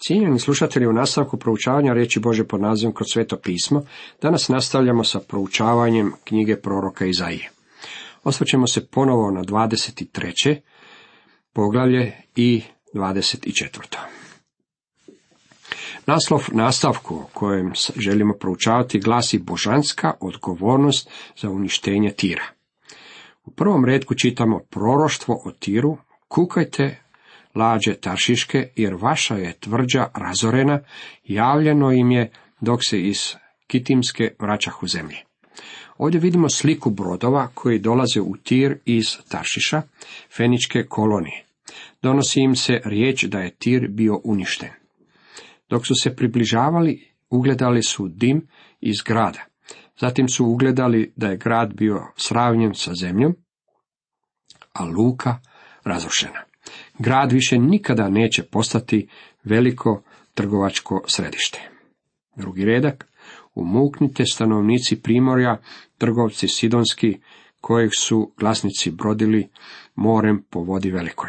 Cijenjeni slušatelji, u nastavku proučavanja riječi Božje pod nazivom Kroz sveto pismo, danas nastavljamo sa proučavanjem knjige proroka Izaije. Osvrćemo se ponovo na 23. poglavlje i 24. Naslov nastavku o kojem želimo proučavati glasi Božanska odgovornost za uništenje Tira. U prvom retku čitamo proroštvo o Tiru: kukajte, lađe Taršiške, jer vaša je tvrđa razorena, javljeno im je dok se iz Kitimske vraćahu zemlje. Ovdje vidimo sliku brodova koji dolaze u Tir iz Taršiša, feničke kolonije. Donosi im se riječ da je Tir bio uništen. Dok su se približavali, ugledali su dim iz grada. Zatim su ugledali da je grad bio sravnjen sa zemljom, a luka razrušena. Grad više nikada neće postati veliko trgovačko središte. Drugi redak: umuknite stanovnici primorja, trgovci sidonski, kojeg su glasnici brodili morem po vodi velikoj.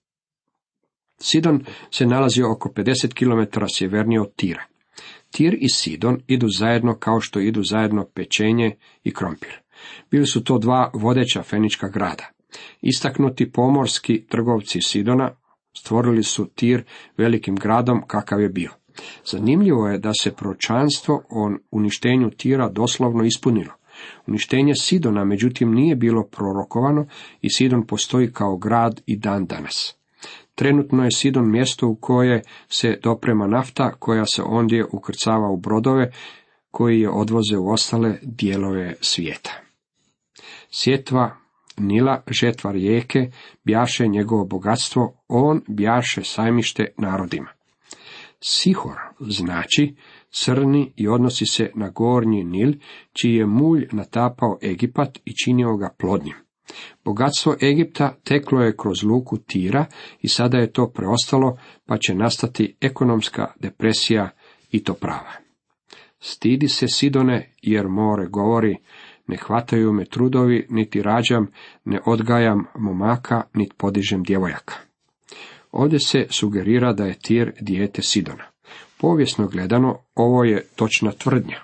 Sidon se nalazi oko 50 km sjevernije od Tira. Tir i Sidon idu zajedno kao što idu zajedno pečenje i krompir. Bili su to dva vodeća fenička grada. Istaknuti pomorski trgovci Sidona stvorili su Tir velikim gradom kakav je bio. Zanimljivo je da se proročanstvo o uništenju Tira doslovno ispunilo. Uništenje Sidona međutim nije bilo prorokovano i Sidon postoji kao grad i dan danas. Trenutno je Sidon mjesto u koje se doprema nafta koja se ondje ukrcava u brodove koji je odvoze u ostale dijelove svijeta. Sjetva Nila, žetva rijeke, bjaše njegovo bogatstvo, on bjaše sajmište narodima. Sihor znači crni i odnosi se na gornji Nil, čiji je mulj natapao Egipat i činio ga plodnim. Bogatstvo Egipta teklo je kroz luku Tira i sada je to preostalo, pa će nastati ekonomska depresija i to prava. Stidi se Sidone, jer more govori: ne hvataju me trudovi, niti rađam, ne odgajam momaka, niti podižem djevojaka. Ovdje se sugerira da je Tir dijete Sidona. Povijesno gledano, ovo je točna tvrdnja.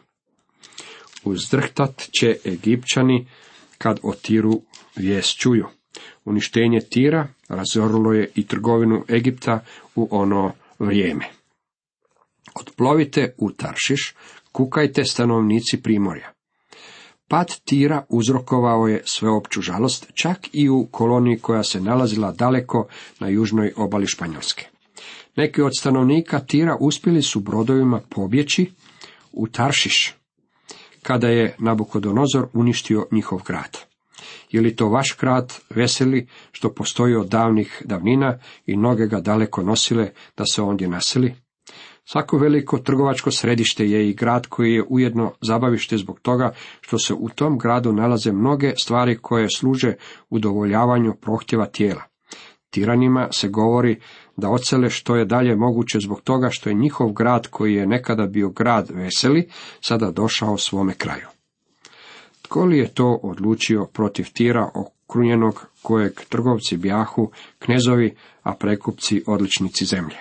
Uzdrhtat će Egipćani kad o Tiru vijest čuju. Uništenje Tira razorilo je i trgovinu Egipta u ono vrijeme. Otplovite u Taršiš, kukajte stanovnici primorja. Pad Tira uzrokovao je sveopću žalost, čak i u koloniji koja se nalazila daleko na južnoj obali Španjolske. Neki od stanovnika Tira uspjeli su brodovima pobjeći u Taršiš, kada je Nabukodonozor uništio njihov grad. Je li to vaš grad veseli što postoji od davnih davnina i noge ga daleko nosile da se ondje naseli? Svako veliko trgovačko središte je i grad koji je ujedno zabavište zbog toga što se u tom gradu nalaze mnoge stvari koje služe udovoljavanju prohtjeva tijela. Tiranima se govori da odsele što je dalje moguće zbog toga što je njihov grad, koji je nekada bio grad veseli, sada došao svome kraju. Tko li je to odlučio protiv Tira okrunjenog, kojeg trgovci bjahu, knezovi, a prekupci odličnici zemlje?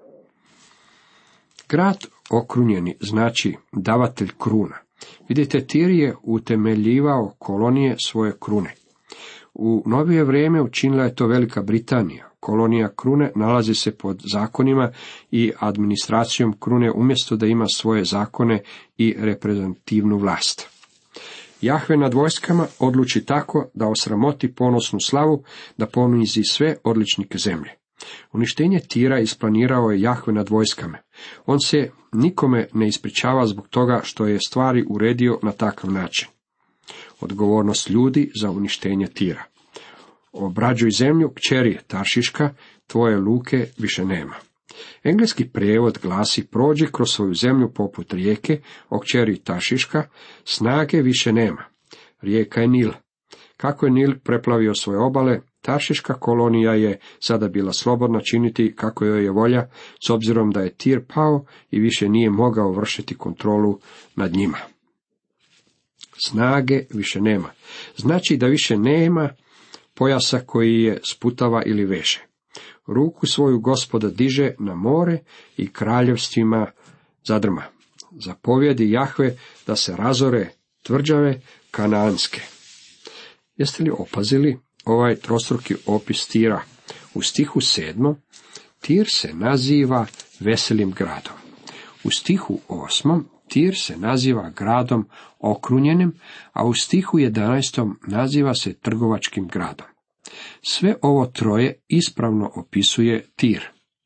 Grad okrunjeni znači davatelj kruna. Vidite, Tir je utemeljivao kolonije svoje krune. U novije vrijeme učinila je to Velika Britanija. Kolonija krune nalazi se pod zakonima i administracijom krune umjesto da ima svoje zakone i reprezentativnu vlast. Jahve nad vojskama odluči tako da osramoti ponosnu slavu, da ponizi sve odličnike zemlje. Uništenje Tira isplanirao je Jahve nad vojskama. On se nikome ne ispričava zbog toga što je stvari uredio na takav način. Odgovornost ljudi za uništenje Tira. Obrađuj zemlju, kćeri Taršiška, tvoje luke više nema. Engleski prijevod glasi: prođi kroz svoju zemlju poput rijeke, o kćeri Taršiška, snage više nema. Rijeka je Nil. Kako je Nil preplavio svoje obale, Taršiška kolonija je sada bila slobodna činiti kako joj je volja, s obzirom da je Tir pao i više nije mogao vršiti kontrolu nad njima. Snage više nema. Znači da više nema pojasa koji je sputava ili veže. Ruku svoju Gospoda diže na more i kraljevstvima zadrma. Zapovjedi Jahve da se razore tvrđave kanaanske. Jeste li opazili ovaj trostruki opis Tira? U stihu 7. Tir se naziva veselim gradom. U stihu 8. Tir se naziva gradom okrunjenim, a u stihu 11. naziva se trgovačkim gradom. Sve ovo troje ispravno opisuje Tir.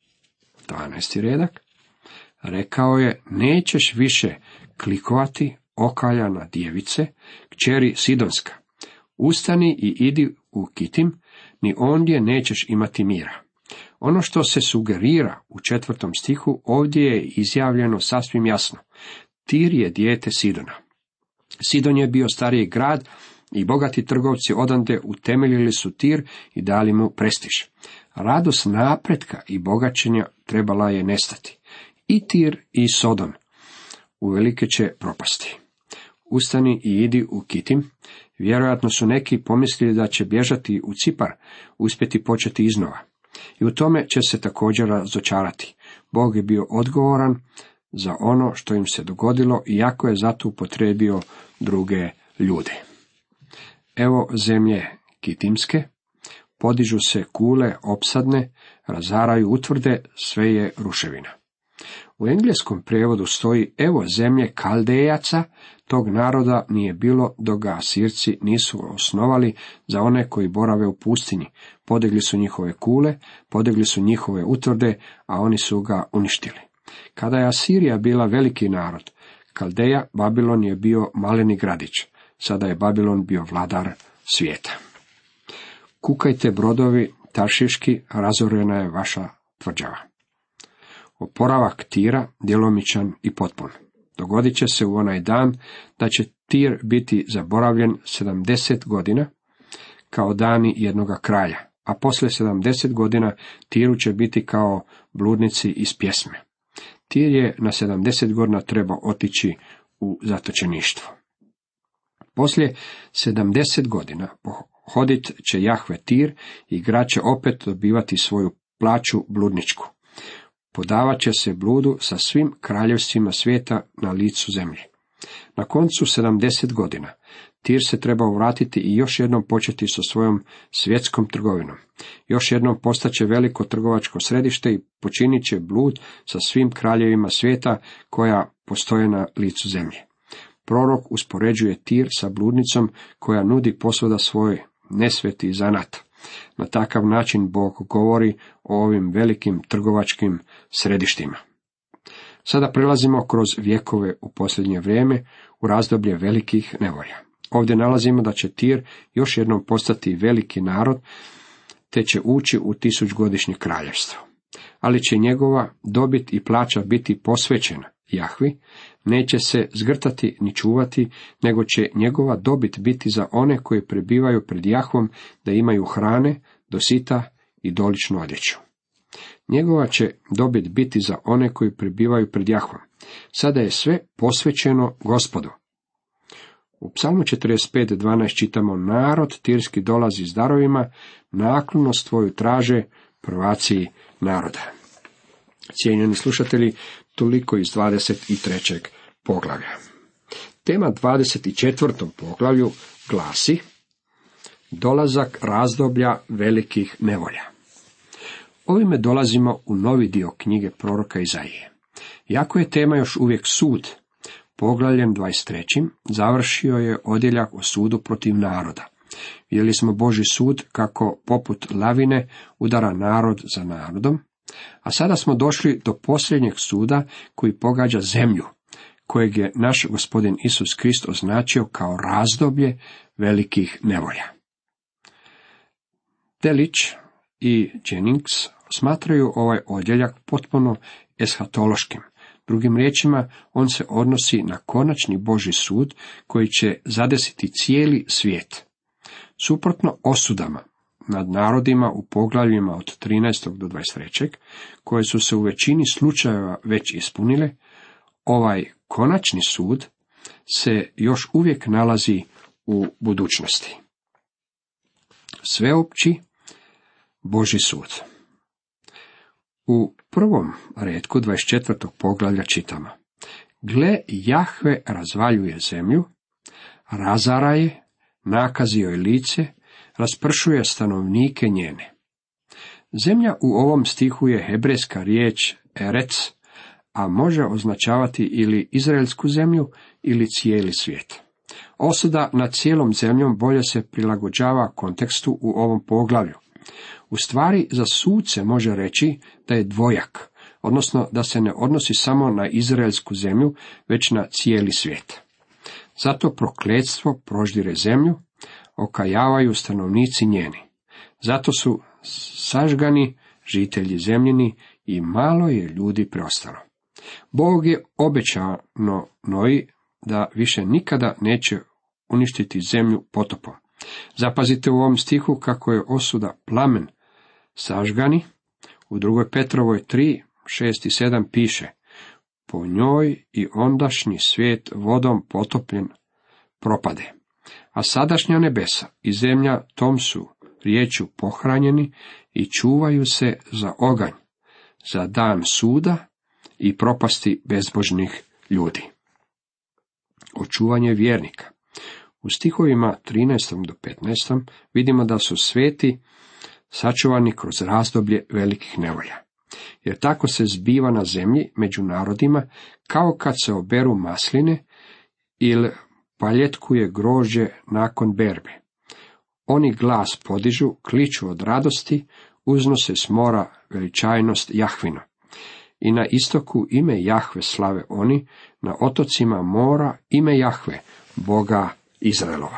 12. redak. Rekao je, nećeš više klikovati, okaljana djevice, kćeri Sidonska. Ustani i idi u Kitim, ni ondje nećeš imati mira. Ono što se sugerira u 4. stihu ovdje je izjavljeno sasvim jasno. Tir je dijete Sidona. Sidon je bio stariji grad i bogati trgovci odande utemeljili su Tir i dali mu prestiž. Radost napretka i bogaćenja trebala je nestati. I Tir i Sodon uvelike će propasti. Ustani i idi u Kitim. Vjerojatno su neki pomislili da će bježati u Cipar, uspjeti početi iznova. I u tome će se također razočarati. Bog je bio odgovoran za ono što im se dogodilo, iako je zato upotrijebio druge ljude. Evo zemlje kitimske, podižu se kule opsadne, razaraju utvrde, sve je ruševina. U engleskom prijevodu stoji, evo zemlje Kaldejaca, tog naroda nije bilo dok ga Asirci nisu osnovali za one koji borave u pustinji. Podigli su njihove kule, podigli su njihove utvrde, a oni su ga uništili. Kada je Asirija bila veliki narod, Kaldeja, Babilon je bio maleni gradić. Sada je Babilon bio vladar svijeta. Kukajte brodovi taršiški, razorena je vaša tvrđava. Oporavak Tira djelomičan i potpun. Dogodit će se u onaj dan da će Tir biti zaboravljen 70 godina kao dani jednoga kralja, a poslije 70 godina Tiru će biti kao bludnici iz pjesme. Tir je na 70 godina trebao otići u zatočeništvo. Poslije 70 godina pohodit će Jahve Tir i grad će opet dobivati svoju plaću bludničku. Podavat će se bludu sa svim kraljevstvima svijeta na licu zemlje. Na koncu 70 godina Tir se trebao vratiti i još jednom početi sa svojom svjetskom trgovinom. Još jednom postaće veliko trgovačko središte i počinit će blud sa svim kraljevima svijeta koja postoje na licu zemlje. Prorok uspoređuje Tir sa bludnicom koja nudi posvuda svoj nesveti zanat. Na takav način Bog govori o ovim velikim trgovačkim središtima. Sada prelazimo kroz vjekove u posljednje vrijeme, u razdoblje velikih nevolja. Ovdje nalazimo da će Tir još jednom postati veliki narod, te će ući u 1000-godišnje kraljevstvo. Ali će njegova dobit i plaća biti posvećena Jahvi, neće se zgrtati ni čuvati, nego će njegova dobit biti za one koji prebivaju pred Jahvom, da imaju hrane, dosita i doličnu odjeću. Njegova će dobit biti za one koji prebivaju pred Jahvom. Sada je sve posvećeno Gospodu. U Psalmu 45:12 čitamo, narod tirski dolazi s darovima, naklonost tvoju traže prvaci naroda. Cijenjeni slušatelji, toliko iz 23. poglavlja. Tema 24. poglavlju glasi dolazak razdoblja velikih nevolja. Ovime dolazimo u novi dio knjige proroka Izaije. Iako je tema još uvijek sud, poglavljem 23. završio je odjeljak o sudu protiv naroda. Vidjeli smo Božji sud kako poput lavine udara narod za narodom, a sada smo došli do posljednjeg suda koji pogađa zemlju, kojeg je naš Gospodin Isus Krist označio kao razdoblje velikih nevolja. Delić i Jennings smatraju ovaj odjeljak potpuno eshatološkim. Drugim riječima, on se odnosi na konačni Božji sud koji će zadesiti cijeli svijet. Suprotno osudama nad narodima u poglavljima od 13. do 23. koje su se u većini slučajeva već ispunile, ovaj konačni sud se još uvijek nalazi u budućnosti. Sveopći Božji sud. U prvom retku 24. poglavlja čitamo: Gle, Jahve razvaljuje zemlju, razara je, nakazi joj lice, raspršuje stanovnike njene. Zemlja u ovom stihu je hebrejska riječ erec, a može označavati ili izraelsku zemlju ili cijeli svijet. Osuda nad cijelom zemljom bolje se prilagođava kontekstu u ovom poglavlju. U stvari, za suce može reći da je dvojak, odnosno da se ne odnosi samo na izraelsku zemlju, već na cijeli svijet. Zato prokletstvo proždire zemlju, okajavaju stanovnici njeni. Zato su sažgani žitelji zemljini i malo je ljudi preostalo. Bog je obećano Noji da više nikada neće uništiti zemlju potopom. Zapazite u ovom stihu kako je osuda plamen sažgani. U 2. Petrovoj 3, 6 i 7 piše: po njoj i ondašnji svijet vodom potopljen propade. A sadašnja nebesa i zemlja tom su riječju pohranjeni i čuvaju se za oganj, za dan suda i propasti bezbožnih ljudi. Očuvanje vjernika. U stihovima 13. do 15. vidimo da su sveti sačuvani kroz razdoblje velikih nevolja. Jer tako se zbiva na zemlji među narodima, kao kad se oberu masline ili paljetkuje grožđe nakon berbe. Oni glas podižu, kliču od radosti, uznose s mora veličajnost Jahvinu. I na istoku ime Jahve slave oni, na otocima mora ime Jahve, Boga Izraelova.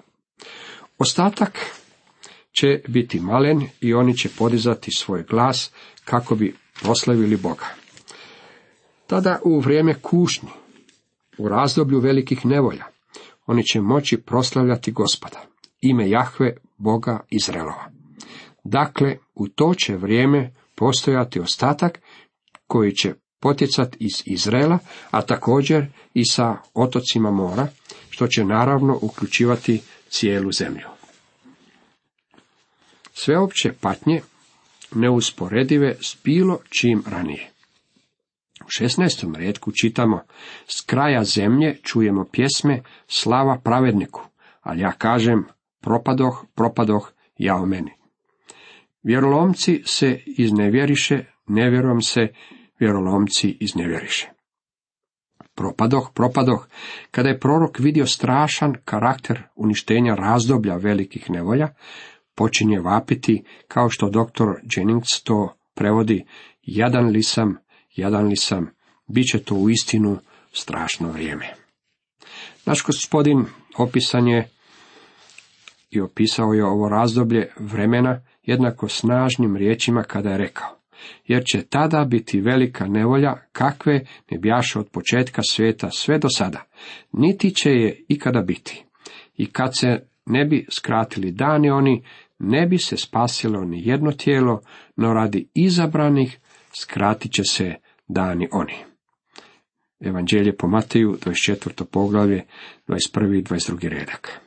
Ostatak će biti malen i oni će podizati svoj glas kako bi proslavili Boga. Tada u vrijeme kušnji, u razdoblju velikih nevolja, oni će moći proslavljati Gospoda, ime Jahve, Boga Izraelova. Dakle, u to će vrijeme postojati ostatak koji će potjecati iz Izraela, a također i sa otocima mora, što će naravno uključivati cijelu zemlju. Sveopće patnje neusporedive s bilo čim ranije. U 16. retku čitamo: s kraja zemlje čujemo pjesme, slava pravedniku, ali ja kažem, propadoh, propadoh, jao meni. Vjerolomci se iznevjeriše, nevjerom se vjerolomci iznevjeriše. Propadoh, propadoh, kada je prorok vidio strašan karakter uništenja razdoblja velikih nevolja, počinje vapiti, kao što dr. Jennings to prevodi: jadan li sam, bit će to uistinu strašno vrijeme. Naš Gospodin opisan je i opisao je ovo razdoblje vremena jednako snažnim riječima kada je rekao: jer će tada biti velika nevolja, kakve ne bjaše od početka svijeta sve do sada, niti će je ikada biti. I kad se ne bi skratili dani oni, ne bi se spasilo ni jedno tijelo, no radi izabranih skratit će se dani oni. Evanđelje po Mateju, 24. poglavlje, 21. i 22. redak.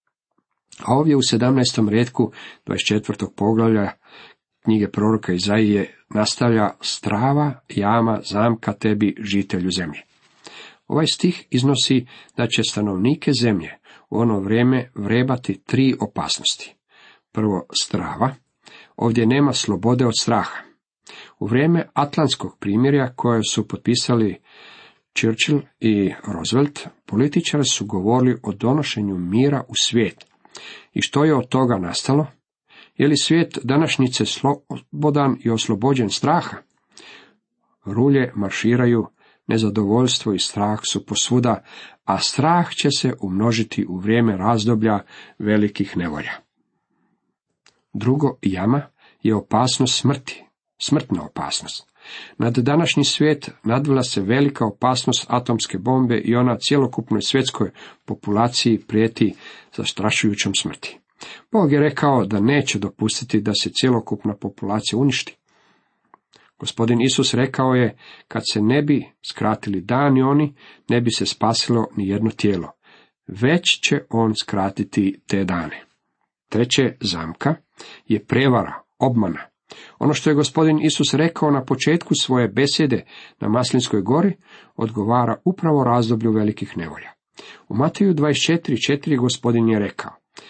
A ovdje u 17. retku 24. poglavlja knjige proroka Izaije nastavlja: strava, jama, zamka tebi, žitelju zemlje. Ovaj stih iznosi da će stanovnike zemlje u ono vrijeme vrebati 3 opasnosti. Prvo, strava. Ovdje nema slobode od straha. U vrijeme Atlantskog primirja koje su potpisali Churchill i Roosevelt, političari su govorili o donošenju mira u svijet. I što je od toga nastalo? Je li svijet današnjice slobodan i oslobođen straha? Rulje marširaju, nezadovoljstvo i strah su posvuda, a strah će se umnožiti u vrijeme razdoblja velikih nevolja. Drugo, jama je opasnost smrti, smrtna opasnost. Nad današnji svijet nadvila se velika opasnost atomske bombe i ona cjelokupnoj svjetskoj populaciji prijeti zastrašujućom smrti. Bog je rekao da neće dopustiti da se cjelokupna populacija uništi. Gospodin Isus rekao je: kad se ne bi skratili dani oni, ne bi se spasilo ni jedno tijelo, već će on skratiti te dane. Treće, zamka je prevara, obmana. Ono što je gospodin Isus rekao na početku svoje besjede na Maslinskoj gori, odgovara upravo razdoblju velikih nevolja. U Mateju 24:4 gospodin je rekao: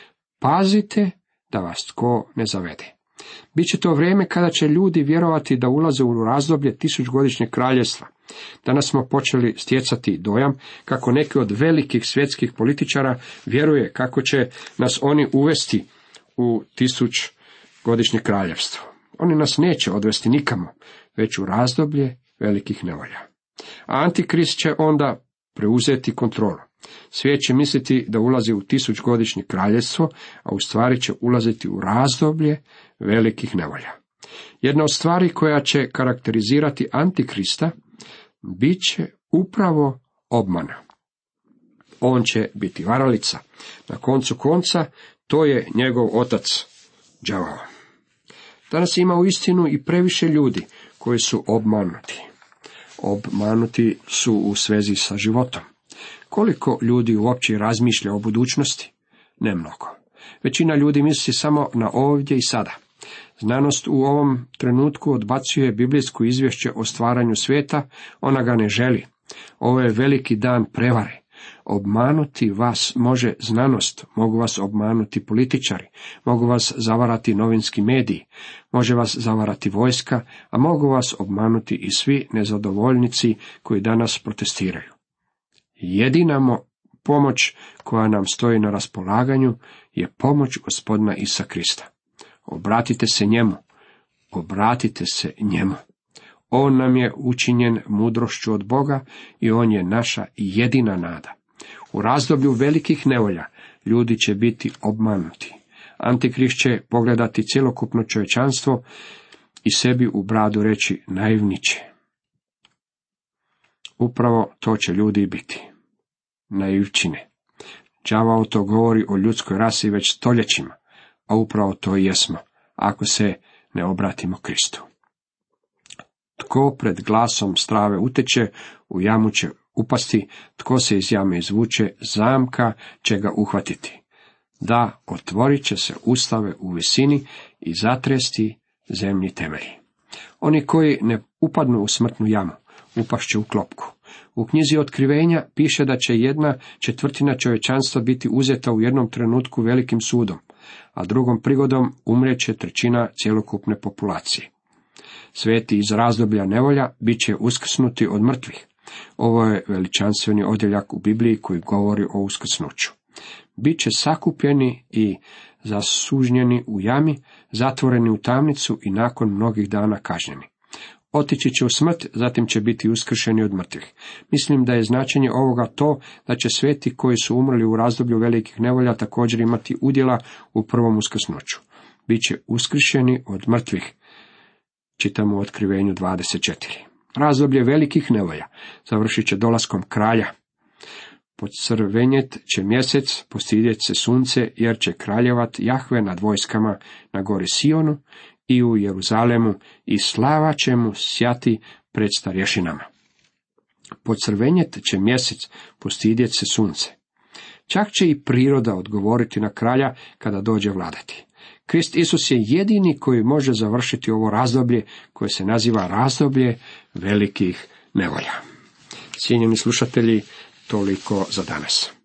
pazite da vas tko ne zavede. Biće to vrijeme kada će ljudi vjerovati da ulaze u razdoblje tisućgodišnjeg kraljevstva. Danas smo počeli stjecati dojam kako neki od velikih svjetskih političara vjeruje kako će nas oni uvesti u tisućgodišnje kraljevstvo. Oni nas neće odvesti nikamo, već u razdoblje velikih nevolja. A Antikrist će onda preuzeti kontrolu. Svijet će misliti da ulazi u tisućgodišnje kraljevstvo, a u stvari će ulaziti u razdoblje velikih nevolja. Jedna od stvari koja će karakterizirati Antikrista bit će upravo obmana. On će biti varalica. Na koncu konca to je njegov otac, đavao. Danas ima uistinu i previše ljudi koji su obmanuti. Obmanuti su u svezi sa životom. Koliko ljudi uopće razmišlja o budućnosti? Ne mnogo. Većina ljudi misli samo na ovdje i sada. Znanost u ovom trenutku odbacuje biblijsko izvješće o stvaranju svijeta, ona ga ne želi. Ovo je veliki dan prevare. Obmanuti vas može znanost, mogu vas obmanuti političari, mogu vas zavarati novinski mediji, može vas zavarati vojska, a mogu vas obmanuti i svi nezadovoljnici koji danas protestiraju. Jedina pomoć koja nam stoji na raspolaganju je pomoć Gospodina Isusa Krista. Obratite se njemu, obratite se njemu. On nam je učinjen mudrošću od Boga i on je naša jedina nada. U razdoblju velikih nevolja ljudi će biti obmanuti. Antikrist će pogledati cjelokupno čovječanstvo i sebi u bradu reći naivniće. Upravo to će ljudi biti. Naivčine. Đavao to govori o ljudskoj rasi već stoljećima, a upravo to i jesmo, ako se ne obratimo Kristu. Tko pred glasom strave uteče, u jamu će upasti, tko se iz jame izvuče, zamka će ga uhvatiti. Da, otvorit će se ustave u visini i zatresti zemlji temelji. Oni koji ne upadnu u smrtnu jamu, upašće u klopku. U knjizi Otkrivenja piše da će 1/4 čovječanstva biti uzeta u jednom trenutku velikim sudom, a drugom prigodom umrijeće 1/3 cjelokupne populacije. Sveti iz razdoblja nevolja bit će uskrsnuti od mrtvih. Ovo je veličanstveni odjeljak u Bibliji koji govori o uskrsnuću. Biće sakupljeni i zasužnjeni u jami, zatvoreni u tamnicu i nakon mnogih dana kažnjeni. Otići će u smrt, zatim će biti uskršeni od mrtvih. Mislim da je značenje ovoga to da će sveti koji su umrli u razdoblju velikih nevolja također imati udjela u prvom uskrsnuću. Biće uskršeni od mrtvih. Čitamo u Otkrivenju 24. Razdoblje velikih nevolja završit će dolaskom kralja. Pocrvenjet će mjesec, postidjet se sunce, jer će kraljevat Jahve nad vojskama na gori Sionu i u Jeruzalemu i slava će mu sjati pred starješinama. Pocrvenjet će mjesec, postidjet se sunce. Čak će i priroda odgovoriti na kralja kada dođe vladati. Krist Isus je jedini koji može završiti ovo razdoblje koje se naziva razdoblje velikih nevolja. Cijenjeni slušatelji, toliko za danas.